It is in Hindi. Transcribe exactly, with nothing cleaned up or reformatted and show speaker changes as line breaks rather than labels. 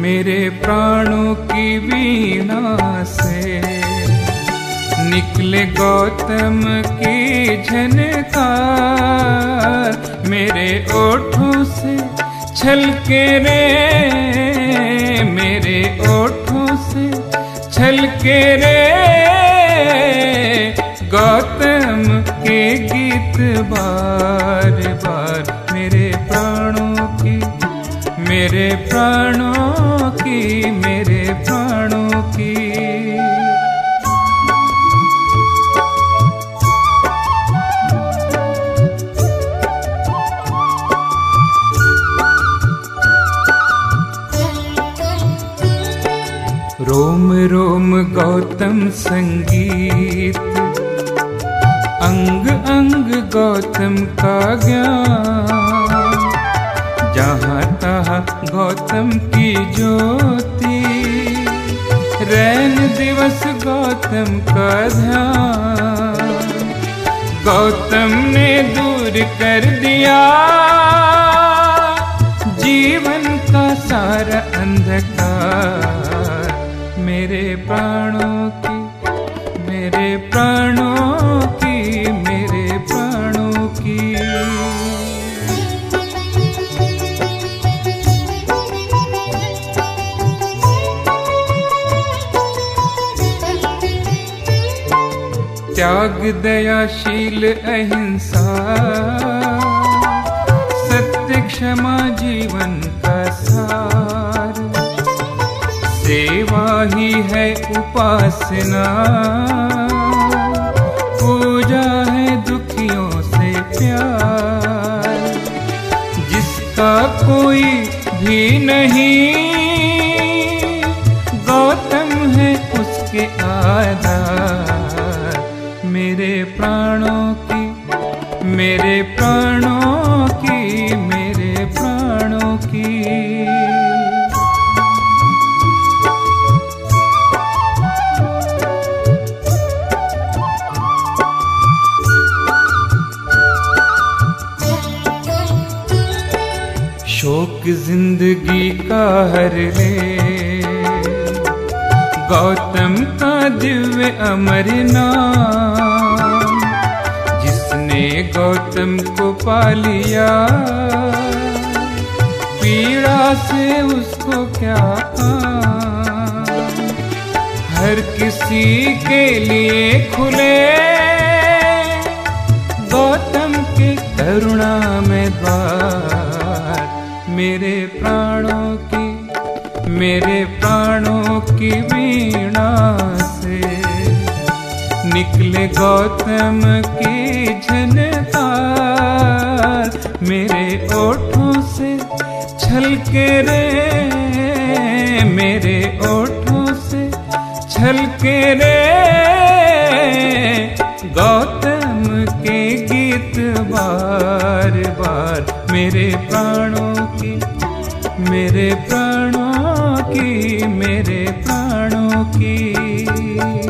मेरे प्राणों की वीणा से निकले गौतम की झनकार, मेरे ओठों से छलके रे, मेरे ओठों से छलके रे गौतम के गीत बार बार, मेरे प्राणों की, मेरे प्राणों की, मेरे प्राणों की। रोम रोम गौतम संगीत, अंग अंग गौतम का ज्ञान, जहाँ तहाँ गौतम की ज्योति, रैन दिवस गौतम का ध्यान, गौतम ने दूर कर दिया जीवन का सारा अंधकार, मेरे प्राणों की, मेरे प्राणों की, मेरे प्राणों की। त्याग दयाशील अहिंसा, सत्य क्षमा जीवन का सार, सेवा ही है उपासना, पूजा है दुखियों से प्यार, जिसका कोई भी नहीं गौतम है उसके आधार, मेरे प्राणों की, मेरे प्राणों की, मेरे प्राणों की। शोक जिंदगी का हर ले गौतम का दिव्य अमर नाम, जिसने गौतम को पा लिया पीड़ा से उसको क्या काम, हर किसी के लिए खुले गौतम के करुणा में द्वार, मेरे प्राणों की, मेरे प्राणों की वीणा से निकले गौतम की झनकार, मेरे ओठों से छलके रे, मेरे ओठों से छलके रे गौतम के गीत बार बार, मेरे प्राणों की, मेरे प्राणों की, मेरे प्राणों की।